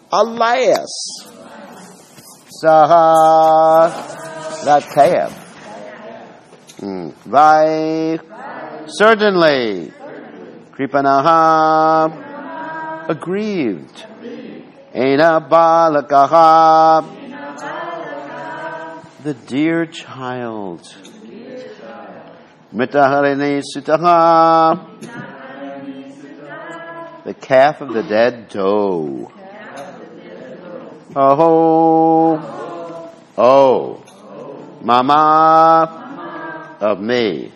Alas. Saha Ratev. Vai. Certainly. Kripanaha. Aggrieved. Ena balakaha. The dear child. Mitaharene sitaha. The calf of the dead doe. Oh, mama of me.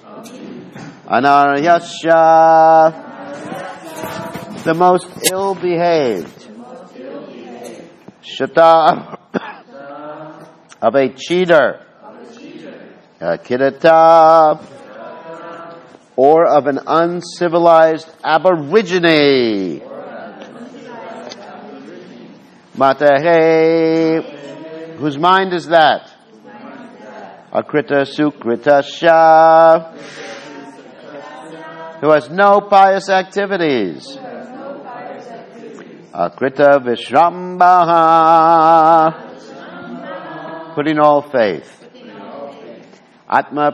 Anaryasya, the most ill-behaved. Shata, of a cheater. Kidata, or of an uncivilized aborigine. Matahe, whose mind is that? Akrita Sukrita Sha, who has no pious activities. Akrita Vishrambaha, putting all faith. Atma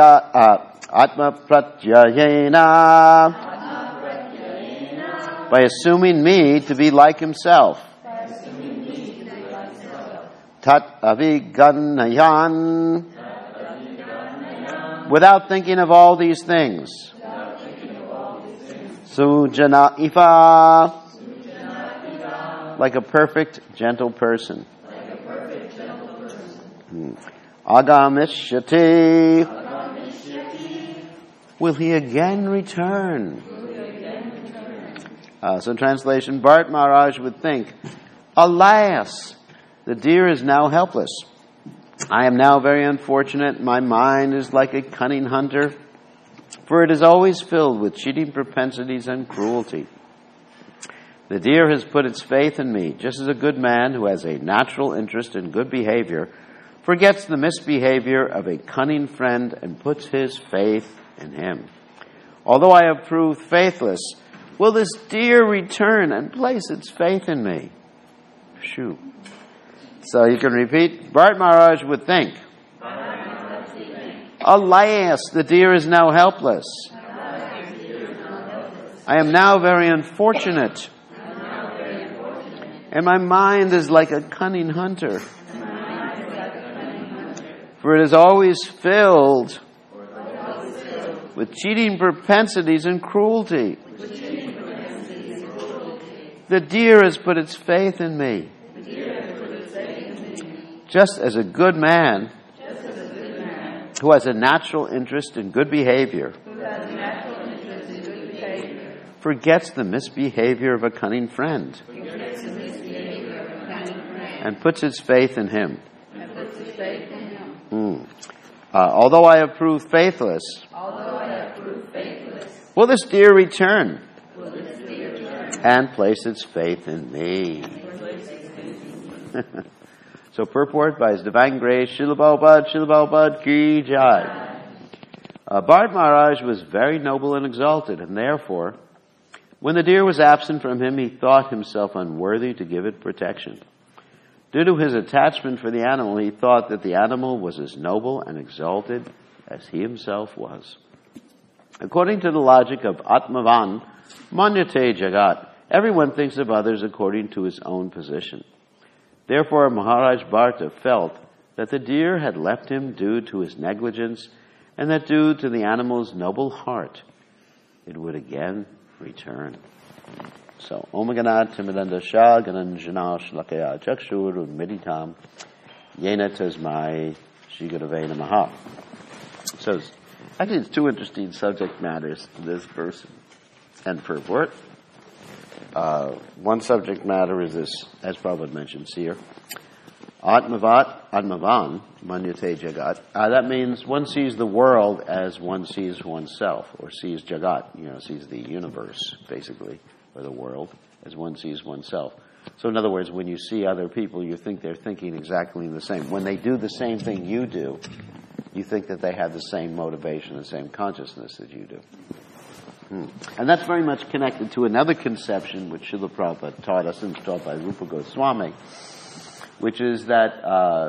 Pratyayena, by assuming me to be like himself. Tat aviganayan, without thinking of all these things. Sujana ifa, like a perfect, gentle person. Agamishyati, will he again return? So translation, Bharat Maharaj would think, alas, the deer is now helpless. I am now very unfortunate. My mind is like a cunning hunter, for it is always filled with cheating propensities and cruelty. The deer has put its faith in me, just as a good man who has a natural interest in good behavior forgets the misbehavior of a cunning friend and puts his faith in him. Although I have proved faithless, will this deer return and place its faith in me? Shoo. So you can repeat, Bharat Maharaj would think, alas, the deer is now helpless. I am now very unfortunate. And my mind is like a cunning hunter. For it is always filled with cheating propensities and cruelty. The deer has put its faith in me. Just as a good man who has a natural interest in good behavior forgets the misbehavior of a cunning friend and puts his faith in him. Although I have proved faithless, will this deer return and place its faith in me? So purport by His Divine Grace, Srila Prabhupada Ki Jai. Bharat Maharaj was very noble and exalted, and therefore, when the deer was absent from him, he thought himself unworthy to give it protection. Due to his attachment for the animal, he thought that the animal was as noble and exalted as he himself was. According to the logic of Atmavan, Manyate Jagat, everyone thinks of others according to his own position. Therefore, Maharaj Bharata felt that the deer had left him due to his negligence, and that due to the animal's noble heart, it would again return. So, Om Ganat Timidanda Shah Gananjana Shlakaya Chakshur Meditam Yena Tasmai Shri Gurave Namaha. So, actually, it's two interesting subject matters to this verse and purport. One subject matter is this, as Prabhupada mentions here, Atmavan, Manyate Jagat. That means one sees the world as one sees oneself, or sees Jagat, sees the universe, basically, or the world, as one sees oneself. So in other words, when you see other people, you think they're thinking exactly the same. When they do the same thing you do, you think that they have the same motivation, the same consciousness that you do. And that's very much connected to another conception which Srila Prabhupada taught us and taught by Rupa Goswami, which is that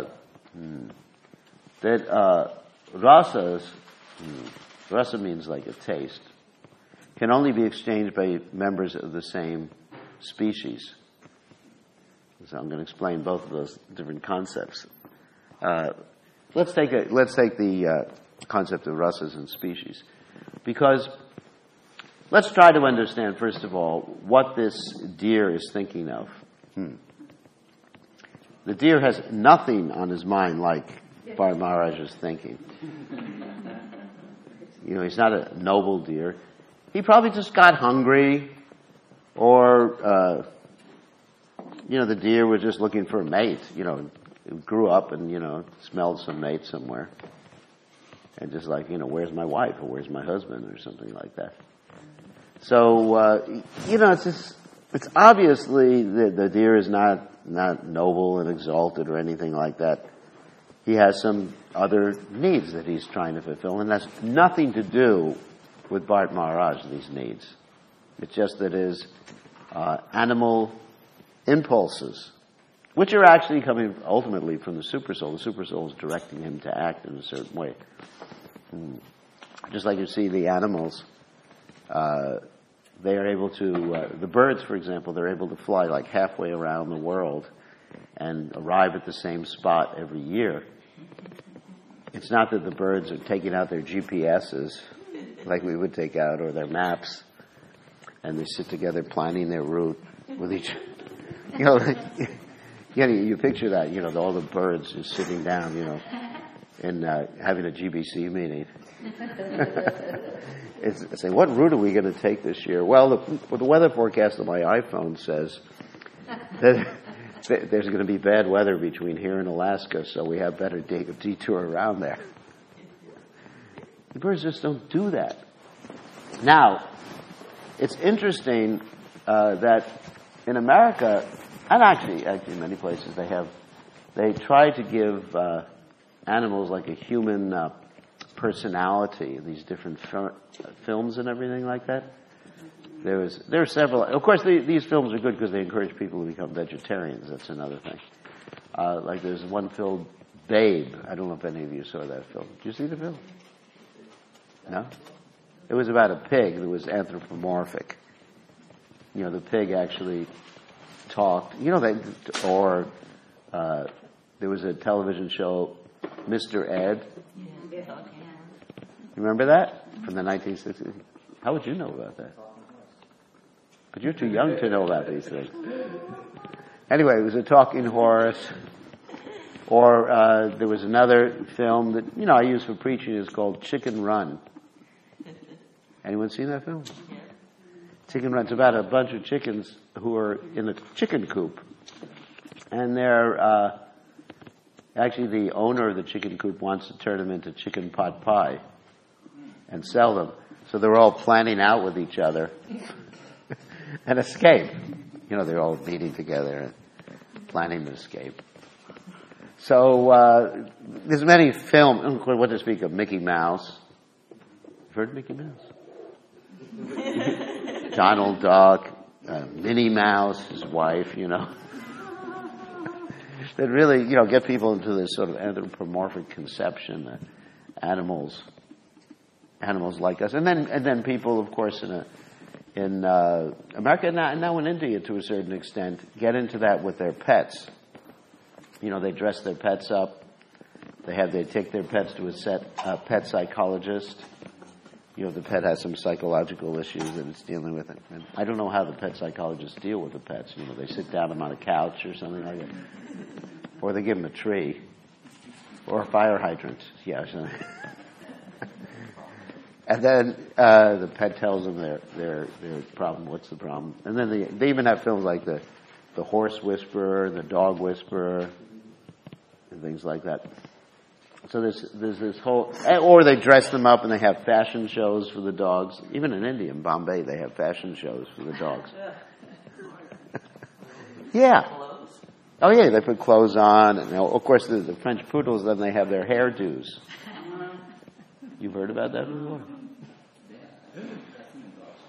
rasas, rasa means like a taste, can only be exchanged by members of the same species. So I'm going to explain both of those different concepts. Let's take the concept of rasas and species, because let's try to understand first of all what this deer is thinking of. The deer has nothing on his mind like Bharat Maharaj is thinking. He's not a noble deer. He probably just got hungry, or the deer was just looking for a mate. It grew up and smelled some mate somewhere, and just like where's my wife or where's my husband or something like that. So it's obviously the deer is not noble and exalted or anything like that. He has some other needs that he's trying to fulfill, and that's nothing to do with Bharat Maharaj, these needs. It's just that his animal impulses, which are actually coming ultimately from the Super Soul. The Super Soul is directing him to act in a certain way. Just like you see the animals, they are able to, the birds, for example, they're able to fly like halfway around the world and arrive at the same spot every year. It's not that the birds are taking out their GPSs like we would take out, or their maps, and they sit together planning their route with each you picture that, all the birds just sitting down, and having a GBC meeting. It's saying, what route are we going to take this year? Well, the weather forecast on my iPhone says that there's going to be bad weather between here and Alaska, so we have better detour around there. The birds just don't do that. Now, it's interesting that in America, and actually in many places, they try to give animals like a human personality, these different films and everything like that. There are several. Of course, these films are good because they encourage people to become vegetarians. That's another thing. Like there's one film, Babe. I don't know if any of you saw that film. Did you see the film? No? It was about a pig that was anthropomorphic. The pig actually talked. Or there was a television show, Mr. Ed. You remember that? From the 1960s? How would you know about that? But you're too young to know about these things. Anyway, it was a talking horse. Or there was another film that, I use for preaching. It's called Chicken Run. Anyone seen that film? Yeah. Chicken Run. It's about a bunch of chickens who are in a chicken coop. And they're, actually the owner of the chicken coop wants to turn them into chicken pot pie and sell them. So they're all planning out with each other an escape. They're all meeting together and planning to escape. So there's many films. What to speak of? Mickey Mouse. You've heard of Mickey Mouse? Donald Duck, Minnie Mouse, his wife. That really, get people into this sort of anthropomorphic conception that animals like us, and then people, of course, in America and now in India to a certain extent, get into that with their pets. They dress their pets up. They take their pets to a pet psychologist. The pet has some psychological issues that it's dealing with. And I don't know how the pet psychologists deal with the pets. They sit down them on a couch or something like that. Or they give them a tree. Or a fire hydrant. Yeah. And then the pet tells them their problem. What's the problem? And then they even have films like the horse whisperer, the dog whisperer, and things like that. So there's this whole, or they dress them up and they have fashion shows for the dogs. Even in India, in Bombay, they have fashion shows for the dogs. Yeah. Oh yeah, they put clothes on, and of course the French poodles. Then they have their hairdos. You've heard about that before?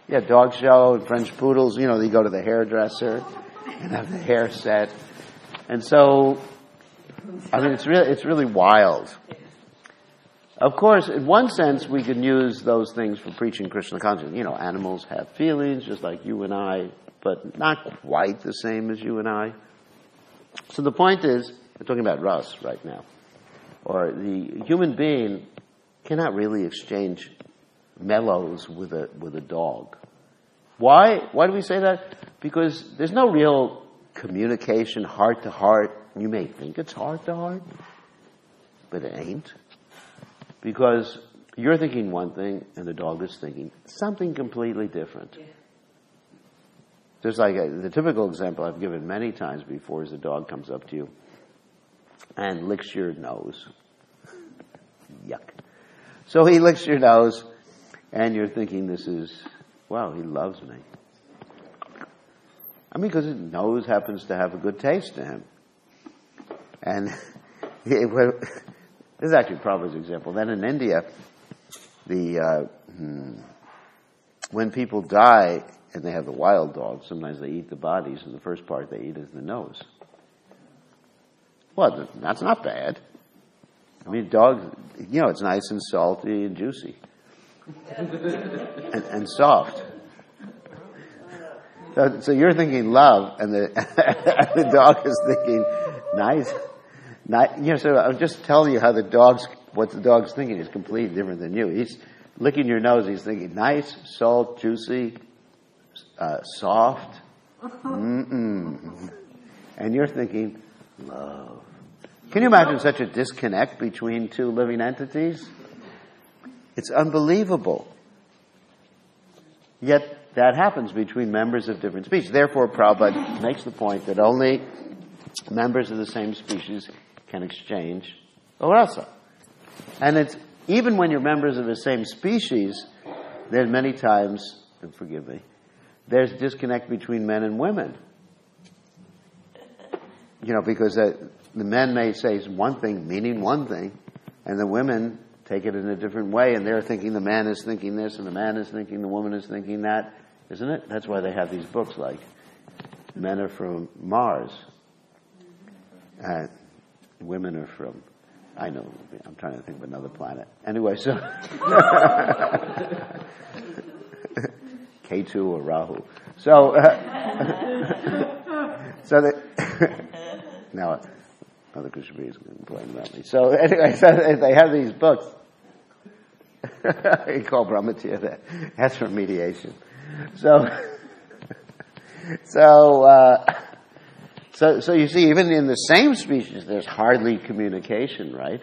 Yeah, dog show and French poodles, you go to the hairdresser and have the hair set. And so, it's really wild. Of course, in one sense, we can use those things for preaching Krishna consciousness. Animals have feelings just like you and I, but not quite the same as you and I. So the point is, we're talking about Ras right now, or the human being cannot really exchange mellows with a dog. Why? Why do we say that? Because there's no real communication heart to heart. You may think it's heart to heart, but it ain't. Because you're thinking one thing and the dog is thinking something completely different. Yeah. Just like the typical example I've given many times before is the dog comes up to you and licks your nose. Yuck. So he licks your nose and you're thinking wow, he loves me. Because his nose happens to have a good taste to him. And this is actually Prabhupada's example. Then in India, when people die and they have the wild dogs, sometimes they eat the bodies, and the first part they eat is the nose. Well, that's not bad. Dogs, it's nice and salty and juicy. and soft. So you're thinking love, and the dog is thinking nice. So I'll just tell you what the dog's thinking is completely different than you. He's licking your nose. He's thinking nice, salt, juicy, soft. And you're thinking love. Can you imagine such a disconnect between two living entities? It's unbelievable. Yet that happens between members of different species. Therefore, Prabhupada makes the point that only members of the same species can exchange rasa. And it's even when you're members of the same species, there's many times, and forgive me, there's disconnect between men and women. Because the men may say one thing, meaning one thing, and the women take it in a different way, and they're thinking the man is thinking this, and the man is thinking the woman is thinking that, isn't it? That's why they have these books like Men Are From Mars. Women are from, I know, I'm trying to think of another planet. Anyway, so Ketu or Rahu. So, now, Mother Krishna is going to complain about me. So anyway, so they have these books. You call Brahmatir, that's for mediation. So you see, even in the same species, there's hardly communication, right?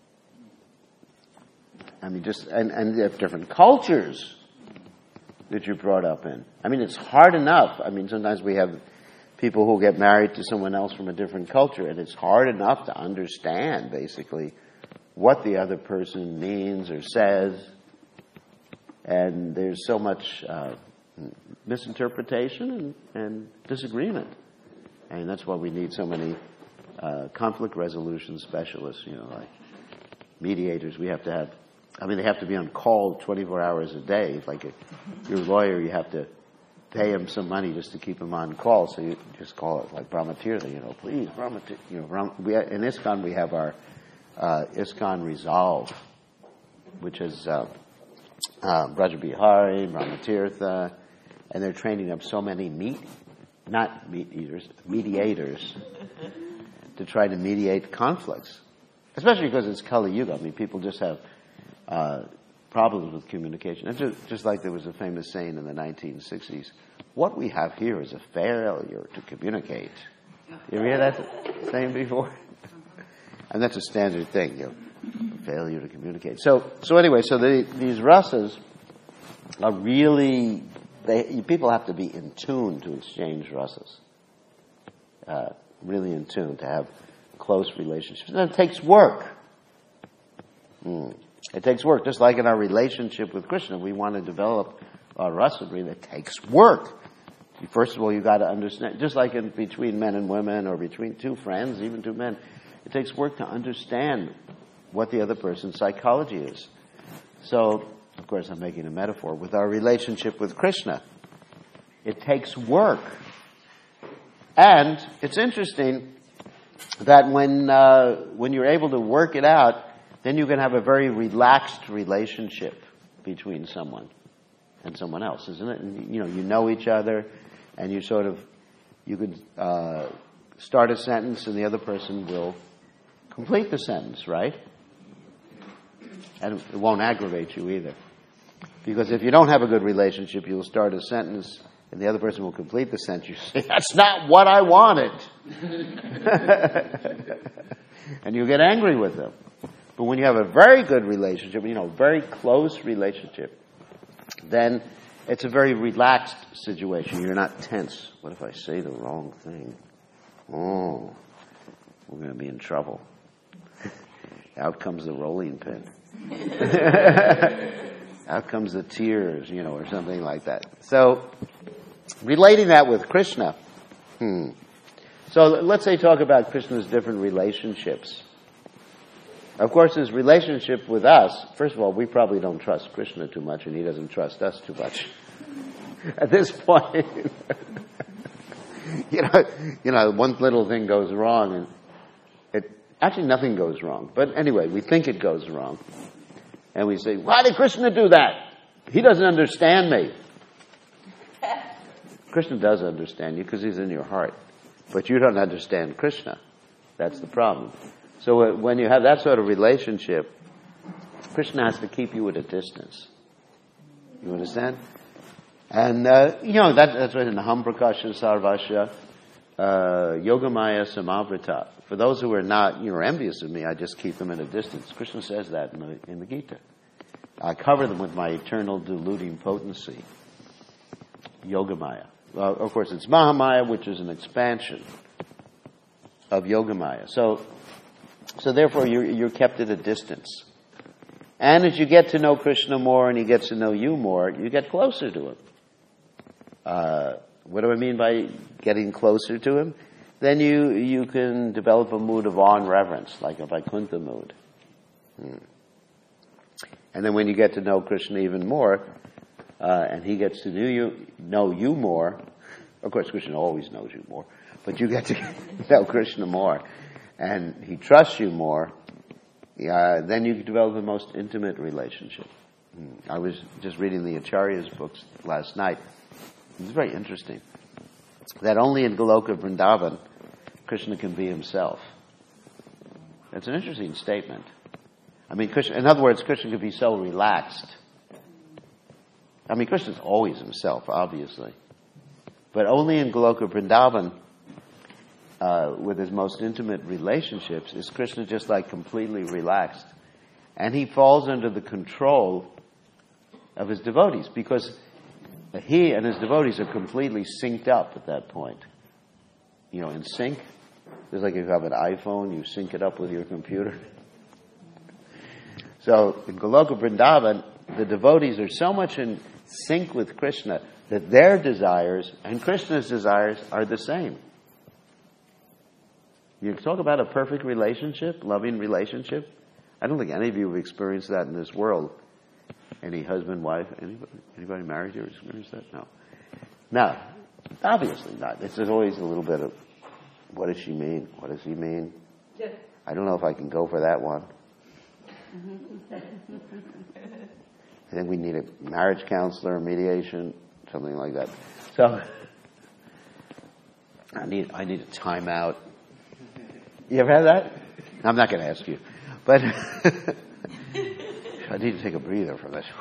And you have different cultures that you're brought up in. It's hard enough. Sometimes we have people who get married to someone else from a different culture, and it's hard enough to understand, basically, what the other person means or says. And there's so much misinterpretation and disagreement. That's why we need so many conflict resolution specialists, like mediators. We have to have, they have to be on call 24 hours a day. Like you're a lawyer, you have to pay him some money just to keep him on call. So you just call it like Brahmatirtha, please, Brahmatirtha. In ISKCON we have our ISKCON Resolve, which is Braja Bihari, Brahmatirtha, and they're training up so many mediators to try to mediate conflicts, especially because it's Kali Yuga. People just have problems with communication. It's just like there was a famous saying in the 1960s, what we have here is a failure to communicate. You ever hear that saying before? And that's a standard thing, failure to communicate. So anyway, these rasas are really, people have to be in tune to exchange rasas. Really in tune to have close relationships. And it takes work. It takes work. Just like in our relationship with Krishna, we want to develop our rasa. It takes work. First of all, you've got to understand, just like in between men and women or between two friends, even two men, it takes work to understand what the other person's psychology is. So of course I'm making a metaphor, with our relationship with Krishna. It takes work. And it's interesting that when you're able to work it out, then you can have a very relaxed relationship between someone and someone else, isn't it? And, you know each other, and you could start a sentence and the other person will complete the sentence, right? And it won't aggravate you either. Because if you don't have a good relationship, you'll start a sentence and the other person will complete the sentence. You say, that's not what I wanted. And you get angry with them. But when you have a very good relationship, very close relationship, then it's a very relaxed situation. You're not tense. What if I say the wrong thing? Oh, we're going to be in trouble. Out comes the rolling pin. Out comes the tears, or something like that. So, relating that with Krishna. So let's say talk about Krishna's different relationships. Of course, his relationship with us, first of all, we probably don't trust Krishna too much, and he doesn't trust us too much. At this point, one little thing goes wrong, and actually nothing goes wrong. But anyway, we think it goes wrong. And we say, why did Krishna do that? He doesn't understand me. Krishna does understand you because he's in your heart. But you don't understand Krishna. That's the problem. So when you have that sort of relationship, Krishna has to keep you at a distance. You understand? And, that's right in the Ham Prakasha Sarvasya, Yogamaya Samavrita. For those who are not, envious of me, I just keep them at a distance. Krishna says that in the Gita. I cover them with my eternal deluding potency. Yogamaya. Well, of course, it's Mahamaya, which is an expansion of Yogamaya. So therefore, you're kept at a distance. And as you get to know Krishna more and he gets to know you more, you get closer to him. What do I mean by getting closer to him? Then you can develop a mood of awe and reverence, like a Vaikuntha mood. And then when you get to know Krishna even more, and he gets to know you more, of course Krishna always knows you more, but you get to know Krishna more, and he trusts you more, then you develop the most intimate relationship. I was just reading the Acharya's books last night. It was very interesting. That only in Goloka Vrindavan, Krishna can be himself. That's an interesting statement. I mean, in other words, Krishna can be so relaxed. I mean, Krishna's always himself, obviously. But only in Goloka Vrindavan, with his most intimate relationships, is Krishna just like completely relaxed. And he falls under the control of his devotees because he and his devotees are completely synced up at that point. In sync. Just like if you have an iPhone, you sync it up with your computer. So in Goloka Vrindavan, the devotees are so much in sync with Krishna that their desires and Krishna's desires are the same. You talk about a perfect relationship, loving relationship. I don't think any of you have experienced that in this world. Any husband, wife, anybody married here experienced that? No. No, obviously not. It's always a little bit of, what does she mean? What does he mean? Yeah. I don't know if I can go for that one. I think we need a marriage counselor, mediation, something like that. So, I need a timeout. You ever had that? I'm not going to ask you. But I need to take a breather from this.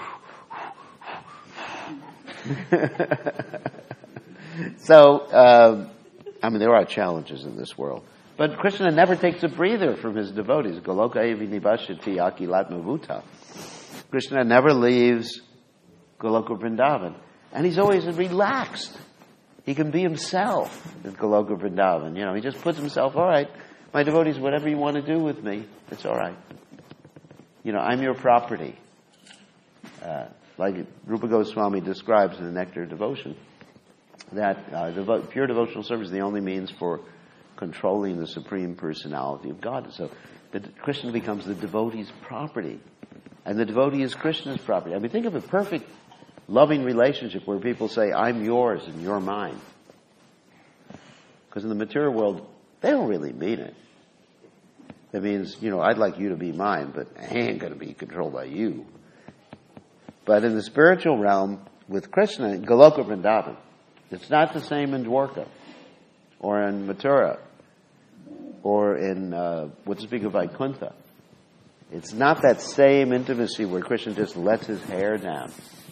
So, there are challenges in this world. But Krishna never takes a breather from his devotees. Goloka evi nivashati akilatmavuta. Krishna never leaves Goloka Vrindavan. And he's always relaxed. He can be himself at Goloka Vrindavan. He just puts himself, all right, my devotees, whatever you want to do with me, it's all right. I'm your property. Like Rupa Goswami describes in the Nectar of Devotion, that pure devotional service is the only means for controlling the Supreme Personality of God. So Krishna becomes the devotee's property. And the devotee is Krishna's property. I mean, think of a perfect, loving relationship where people say, I'm yours and you're mine. Because in the material world, they don't really mean it. It means, I'd like you to be mine, but I ain't going to be controlled by you. But in the spiritual realm, with Krishna, Goloka Vrindavan, it's not the same in Dwarka, or in Mathura, or in, what to speak of Vaikuntha. It's not that same intimacy where Krishna just lets his hair down.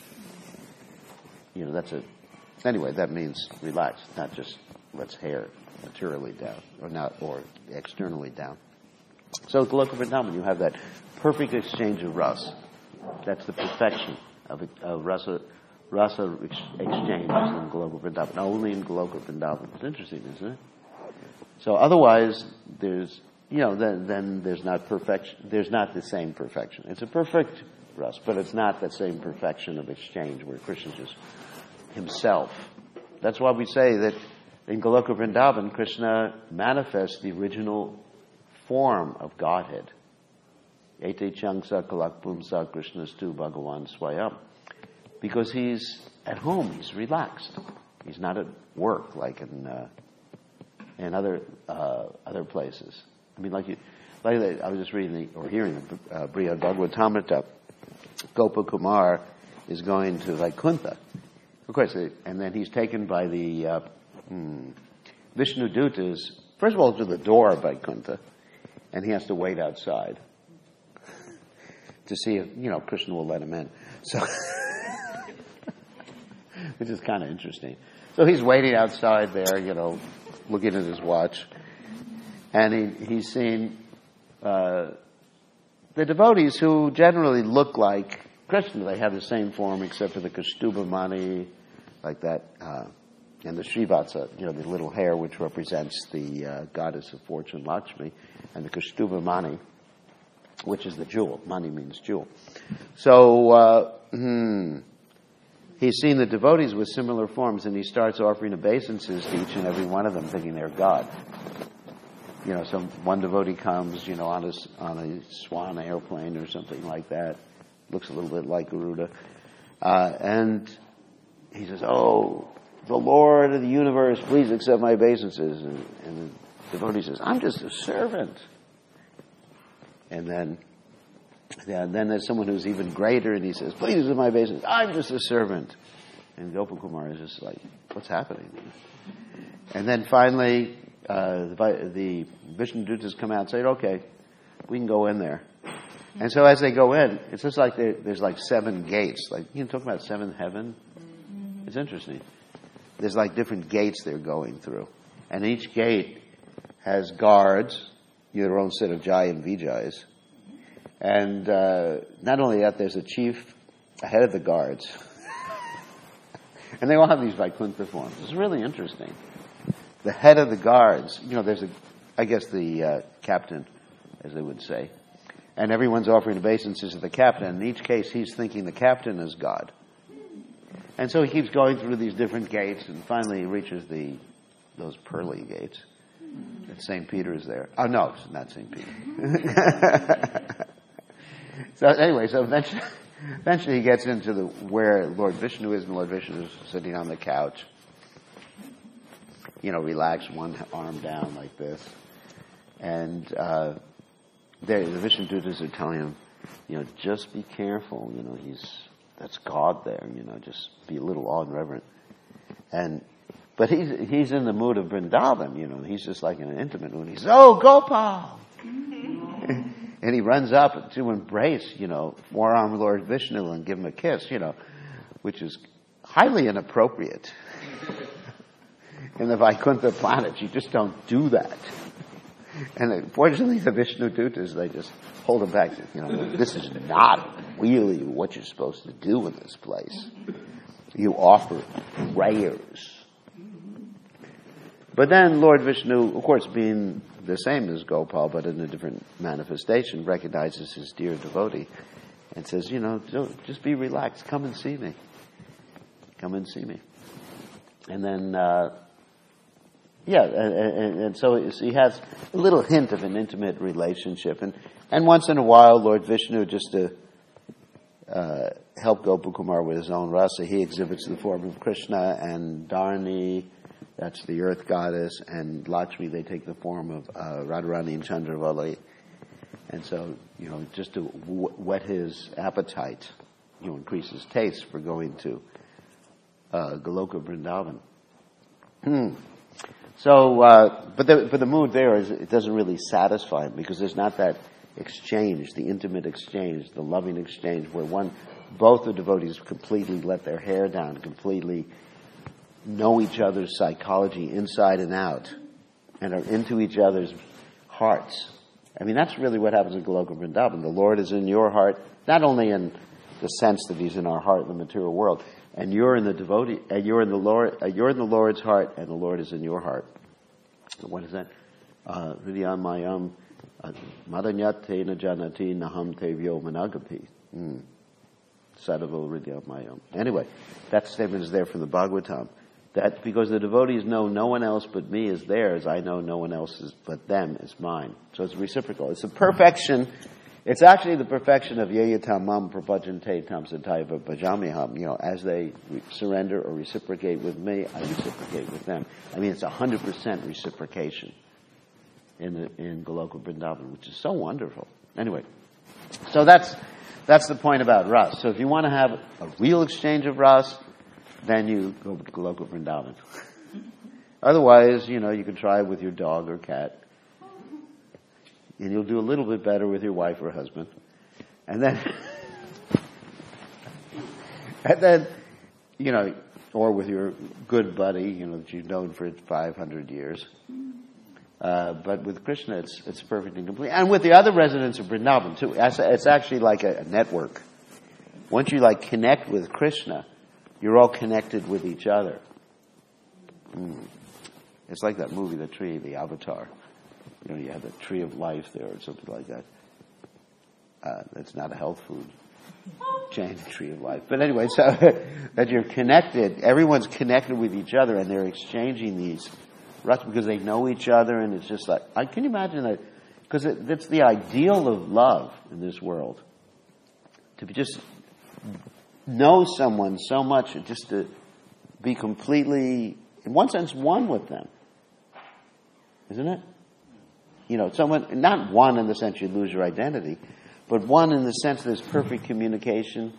Anyway, that means relax, not just lets hair materially down, or externally down. So Goloka Vrindavan, you have that perfect exchange of ras. That's the perfection of rasa exchanges in Goloka Vrindavan. Only in Goloka Vrindavan. It's interesting, isn't it? So otherwise, there's, then there's not perfection. There's not the same perfection. It's a perfect ras, but it's not that same perfection of exchange where Krishna is himself. That's why we say that in Goloka Vrindavan, Krishna manifests the original form of Godhead. Ete Changsa Kalak Pumsa Krishnastu Bhagavan Swayam. Because he's at home, he's relaxed. He's not at work like in other places. I mean, I was just reading hearing the Brihad Bhagavatamrita. Gopa Kumar is going to Vaikuntha. Of course, and then he's taken by the Vishnu Dutas, first of all, to the door of Vaikuntha, and he has to wait outside to see if, Krishna will let him in. So, which is kind of interesting. So he's waiting outside there, looking at his watch, and he's seen the devotees who generally look like Krishna. They have the same form except for the Kaustubha Mani, like that, and the Srivatsa, the little hair which represents the goddess of fortune, Lakshmi, and the Kaustubha Mani, which is the jewel. Mani means jewel. So he's seen the devotees with similar forms, and he starts offering obeisances to each and every one of them, thinking they're God. So one devotee comes, on a swan airplane or something like that, looks a little bit like Garuda, and he says, "Oh, the Lord of the universe, please accept my obeisances." And the devotee says, "I'm just a servant." And then there's someone who's even greater, and he says, "Please accept my obeisances. I'm just a servant." And Gopakumar is just like, "What's happening?" And then finally, the Vishnu Dutas come out and say, "Okay, we can go in there." And so as they go in, it's just like there's like 7 gates. Like, you can talk about 7th heaven. It's interesting. There's like different gates they're going through. And each gate has guards, their own set of Jai and Vijayas. And not only that, there's a chief ahead of the guards. And they all have these Vaikuntha forms. It's really interesting. The head of the guards, there's the captain, as they would say. And everyone's offering obeisances to the captain. In each case, he's thinking the captain is God. And so he keeps going through these different gates, and finally he reaches those pearly gates. And St. Peter is there. Oh, no, it's not St. Peter. So anyway, eventually he gets into where Lord Vishnu is, and Lord Vishnu is sitting on the couch. Relaxed, one arm down like this. And the Vishnu Dutas are telling him, just be careful, that's God there, just be a little awe and reverent. But he's in the mood of Vrindavan, he's just like in an intimate mood. He says, "Oh, Gopal!" And he runs up to embrace, forearm Lord Vishnu and give him a kiss, which is highly inappropriate. In the Vaikuntha planet, you just don't do that. And unfortunately, the Vishnu Dutas, they just hold him back. This is not really what you're supposed to do in this place. You offer prayers. But then Lord Vishnu, of course, being the same as Gopal, but in a different manifestation, recognizes his dear devotee and says, just be relaxed. Come and see me. Come and see me. And then, and so he has a little hint of an intimate relationship. And once in a while, Lord Vishnu, just to, help Gopakumar with his own rasa. He exhibits the form of Krishna, and Dharani, that's the earth goddess, and Lakshmi, they take the form of Radharani and Chandravali. And so, just to whet his appetite, increase his taste for going to Goloka Vrindavan. So, but the mood there is, it doesn't really satisfy him, because there's not that exchange, the intimate exchange, the loving exchange, where both the devotees completely let their hair down, completely know each other's psychology inside and out, and are into each other's hearts. I mean, that's really what happens in Goloka Vrindavan. The Lord is in your heart, not only in the sense that He's in our heart in the material world, and you're in the devotee, you're in the Lord's heart, and the Lord is in your heart. What is that? Hridayam mayam madanyat te na janati naham te vyo managapi. Sadhavo hridayam mayam. Anyway, that statement is there from the Bhagavatam. That because the devotees know no one else but me is theirs, I know no one else but them is mine. So it's reciprocal. It's a perfection. It's actually the perfection of yeyatam mam prabhajante tam sataiva bhajamiham. As they surrender or reciprocate with me, I reciprocate with them. I mean, it's 100% reciprocation in Goloka Vrindavan, which is so wonderful. Anyway, so that's the point about ras. So if you want to have a real exchange of ras, then you go to Goloka Vrindavan. Otherwise, you can try it with your dog or cat. And you'll do a little bit better with your wife or husband. And then, or with your good buddy, that you've known for 500 years. But with Krishna, it's perfect and complete. And with the other residents of Vrindavan, too. It's actually like a network. Once you connect with Krishna, you're all connected with each other. It's like that movie, The Tree, the Avatar. You have the tree of life there or something like that. That's not a health food chain, tree of life. But anyway, so that you're connected, everyone's connected with each other, and they're exchanging these ruts because they know each other, and it's just can you imagine that? Because it's the ideal of love in this world. To just know someone so much, just to be completely, in one sense, one with them. Isn't it? Someone, not one in the sense you lose your identity, but one in the sense there's perfect communication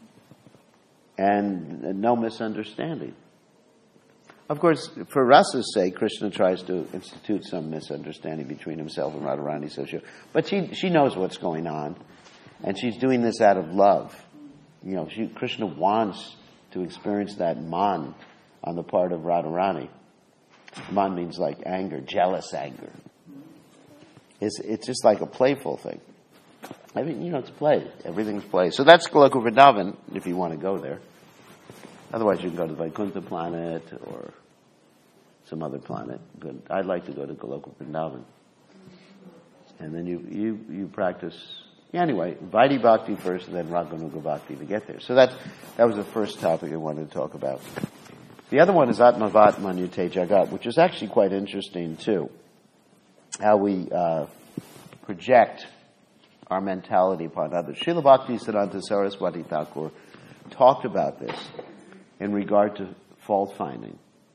and no misunderstanding. Of course, for rasa's sake, Krishna tries to institute some misunderstanding between himself and Radharani, but she knows what's going on, and she's doing this out of love. Krishna wants to experience that man on the part of Radharani. Man means like anger, jealous anger. It's just like a playful thing. I mean, it's play. Everything's play. So that's Goloka Vrindavan, if you want to go there. Otherwise, you can go to the Vaikuntha planet or some other planet. But I'd like to go to Goloka Vrindavan. And then you practice. Yeah, anyway, Vaidhi Bhakti first, and then Raganuga Bhakti to get there. So that was the first topic I wanted to talk about. The other one is Atmavat Manyate Jagat, which is actually quite interesting too. How we project our mentality upon others. Srila Bhaktisiddhanta Saraswati Thakur talked about this in regard to fault finding.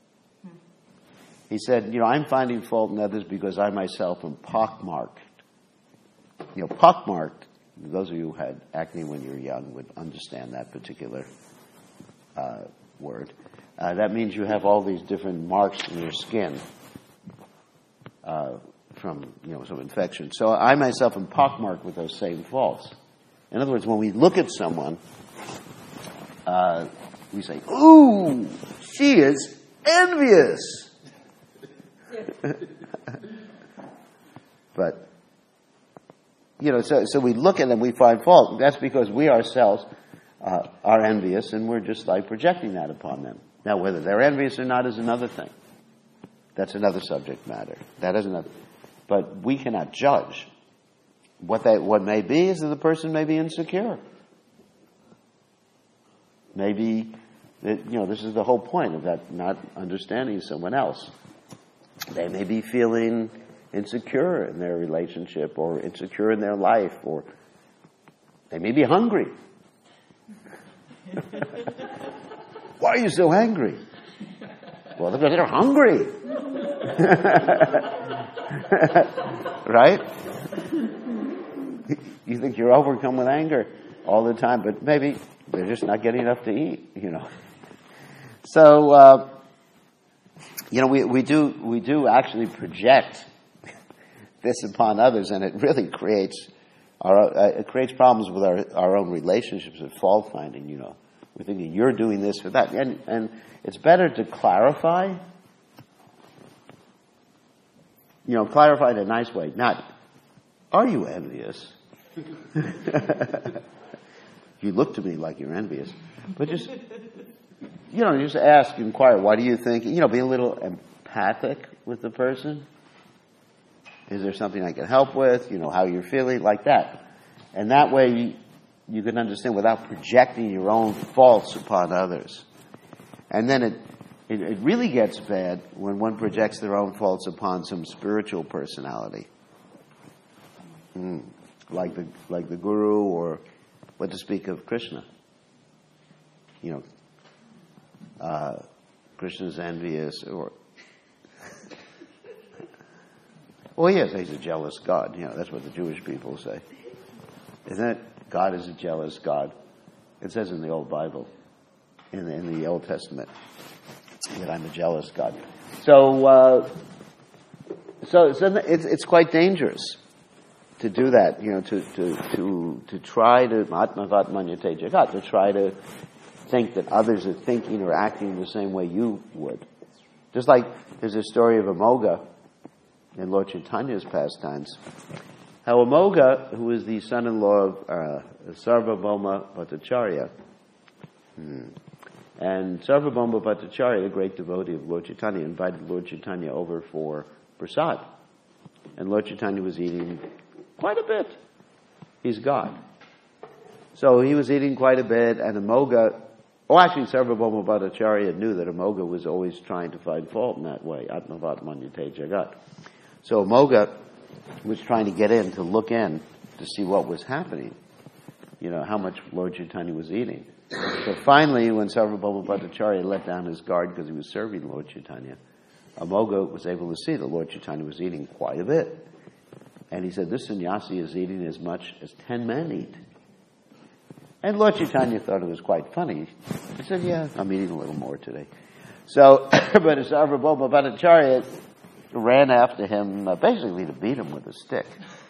He said, I'm finding fault in others because I myself am pockmarked. Pockmarked, those of you who had acne when you were young would understand that particular word. That means you have all these different marks in your skin from some infection. So I myself am pockmarked with those same faults. In other words, when we look at someone, we say, "Ooh, she is envious." But so we look at them, we find fault. That's because we ourselves are envious, and we're just projecting that upon them. Now, whether they're envious or not is another thing. That's another subject matter. That is another. But we cannot judge. What may be is that the person may be insecure. Maybe, this is the whole point of that not understanding someone else. They may be feeling insecure in their relationship or insecure in their life, or they may be hungry. Why are you so angry? Well, because they're hungry. Right? You think you're overcome with anger all the time, but maybe they're just not getting enough to eat, So, we do actually project this upon others, and it really creates problems with our own relationships and fault finding. We're thinking you're doing this or that, and it's better to clarify. Clarify in a nice way. Not, are you envious? You look to me like you're envious, but just ask, inquire. Why do you think? Be a little empathic with the person. Is there something I can help with? How you're feeling, like that. And that way you can understand without projecting your own faults upon others. And then it really gets bad when one projects their own faults upon some spiritual personality. Like the guru, or what to speak of Krishna. Krishna's envious, or yes, he's a jealous God. That's what the Jewish people say. Isn't it? God is a jealous God. It says in the Old Bible, in the Old Testament, that I'm a jealous God. So it's quite dangerous to do that. To try to atmavat manyate jagat, to try to think that others are thinking or acting the same way you would. Just like there's a story of Amoga in Lord Chaitanya's pastimes, how Amoga, who is the son-in-law of Sarvabhauma Bhattacharya, and Sarvabhauma Bhattacharya, the great devotee of Lord Chaitanya, invited Lord Chaitanya over for prasad. And Lord Chaitanya was eating quite a bit. He's God. So he was eating quite a bit, and Amoga, Sarvabhauma Bhattacharya knew that Amoga was always trying to find fault in that way. Atmavat manyate jagat. So Amoga was trying to get in, to look in, to see what was happening. How much Lord Chaitanya was eating. So finally, when Sarvabhauma Bhattacharya let down his guard because he was serving Lord Chaitanya, Amoga was able to see that Lord Chaitanya was eating quite a bit. And he said, this sannyasi is eating as much as 10 men eat. And Lord Chaitanya thought it was quite funny. He said, yeah, I'm eating a little more today. So, but Sarvabhauma Bhattacharya ran after him, basically to beat him with a stick.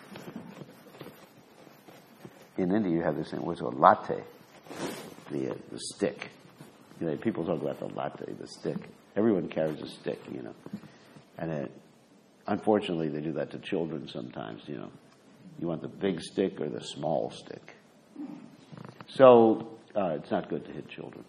In India, you have this thing, what's called latte, the stick. People talk about the latte, the stick. Everyone carries a stick, And unfortunately, they do that to children sometimes, You want the big stick or the small stick. So, it's not good to hit children.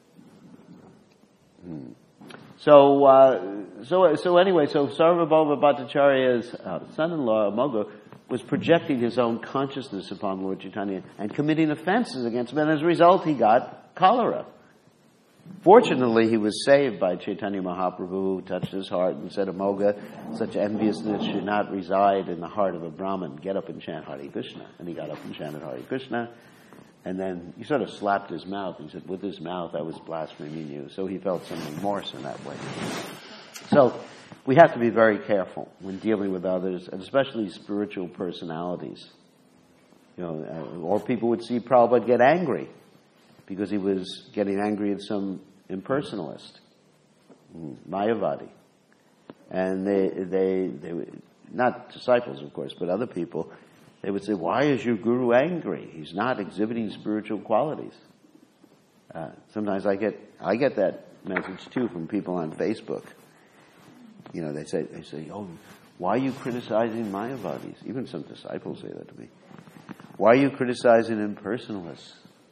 So anyway, Sarvabhauma Bhattacharya's son-in-law, Amoga, was projecting his own consciousness upon Lord Chaitanya and committing offenses against him, and as a result, he got cholera. Fortunately, he was saved by Chaitanya Mahaprabhu, who touched his heart and said, Amoga, such enviousness should not reside in the heart of a Brahmin. Get up and chant Hare Krishna. And he got up and chanted Hare Krishna. And then he sort of slapped his mouth and said, with his mouth I was blaspheming you. So he felt some remorse in that way. So we have to be very careful when dealing with others, and especially spiritual personalities. Or people would see Prabhupada get angry because he was getting angry at some impersonalist, Mayavadi. And they not disciples, of course, but other people, they would say, why is your guru angry? He's not exhibiting spiritual qualities. Sometimes I get that message too from people on Facebook. They say, oh, why are you criticizing Mayavadis? Even some disciples say that to me. Why are you criticizing impersonalists?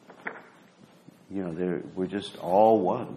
We're just all one.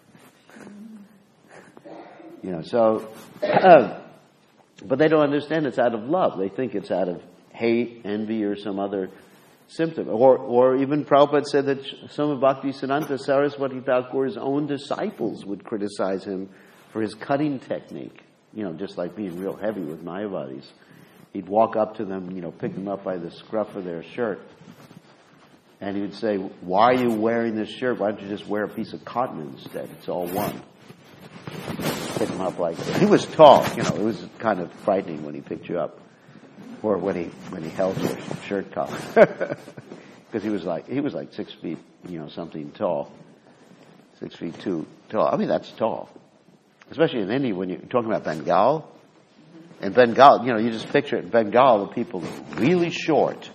But they don't understand it's out of love. They think it's out of hate, envy, or some other symptom. Or even Prabhupada said that some of Bhaktisiddhanta Saraswati Thakur's own disciples would criticize him for his cutting technique. Just like being real heavy with Mayavadis. He'd walk up to them, pick them up by the scruff of their shirt, And he would say, why are you wearing this shirt? Why don't you just wear a piece of cotton instead? It's all one. Pick him up like that. He was tall, it was kind of frightening when he picked you up. Or when he held your shirt collar. Because he was like 6 feet, something tall. 6'2" tall. I mean, that's tall. Especially in India when you're talking about Bengal. In Bengal, you just picture it. In Bengal, the people are really short.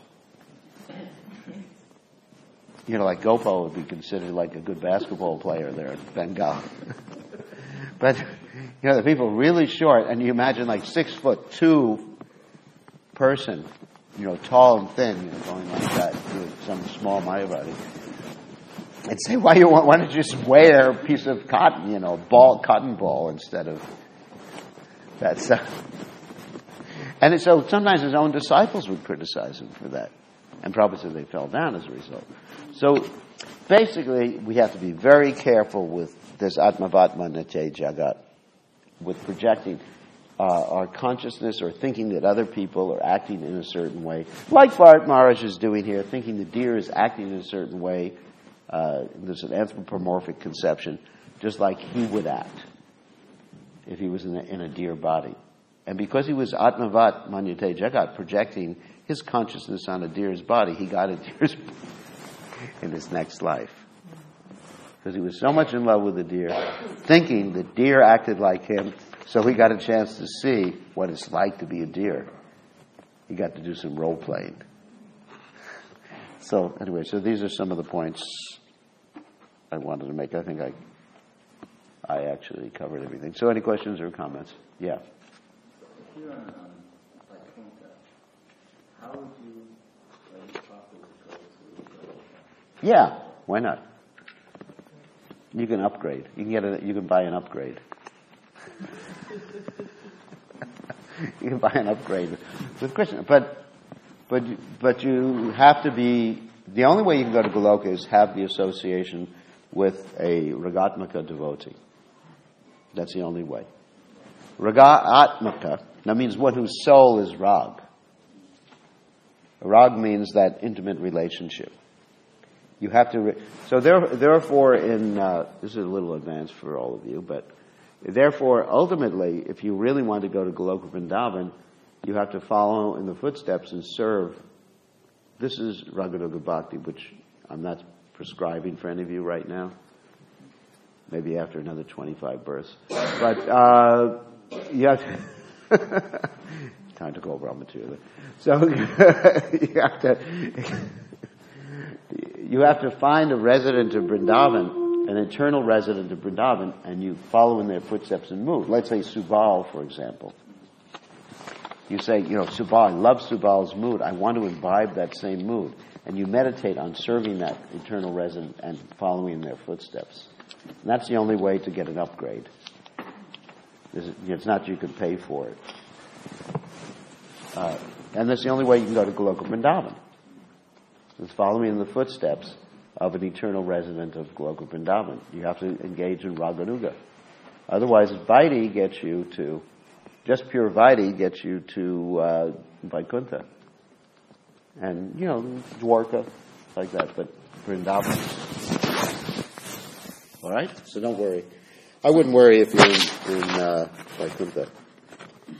Like Gopal would be considered like a good basketball player there in Bengal. But, the people are really short, and you imagine like 6'2" person, tall and thin, going like that with some small Mayavadi. And say, why don't you just wear a piece of cotton, cotton ball instead of that stuff. And so sometimes his own disciples would criticize him for that. And probably said they fell down as a result. So basically, we have to be very careful with this Atmavatma Nitya Jagat, with projecting our consciousness or thinking that other people are acting in a certain way. Like Bharat Maharaj is doing here, thinking the deer is acting in a certain way. There's an anthropomorphic conception, just like he would act if he was in a deer body. And because he was Atmavat Manyate Jagat, projecting his consciousness on a deer's body, he got a deer's in his next life. Because he was so much in love with the deer, thinking the deer acted like him, so he got a chance to see what it's like to be a deer. He got to do some role playing. So anyway, these are some of the points I wanted to make. I think I actually covered everything. So any questions or comments? Yeah. If you're on Vaikuntha, how would you properly go to Vaikuntha? Yeah, why not? You can upgrade. You can buy an upgrade. You can buy an upgrade with Krishna, but you have to be. The only way you can go to Goloka is have the association with a Ragatmaka devotee. That's the only way. Ragatmaka, that means one whose soul is Rag. Rag means that intimate relationship. You have to. Therefore, this is a little advanced for all of you, but therefore, ultimately, if you really want to go to Goloka Vrindavan, you have to follow in the footsteps and serve. This is Raganuga Bhakti, which I'm not prescribing for any of you right now. Maybe after another 25 births. But you have to... Time to go over all material. So you have to find a resident of Vrindavan, an eternal resident of Vrindavan, and you follow in their footsteps and move. Let's say Subal, for example. You say, Subal, I love Subal's mood. I want to imbibe that same mood. And you meditate on serving that eternal resident and following in their footsteps. And that's the only way to get an upgrade. It's not you can pay for it. And that's the only way you can go to Goloka Vrindavan. It's following in the footsteps of an eternal resident of Goloka Vrindavan. You have to engage in Raganuga. Otherwise, Vaidhi gets you to, just pure Vaidhi gets you to Vaikuntha. And, Dwarka, like that, but Vrindavan. All right? So don't worry. I wouldn't worry if you're in Vaikuntha.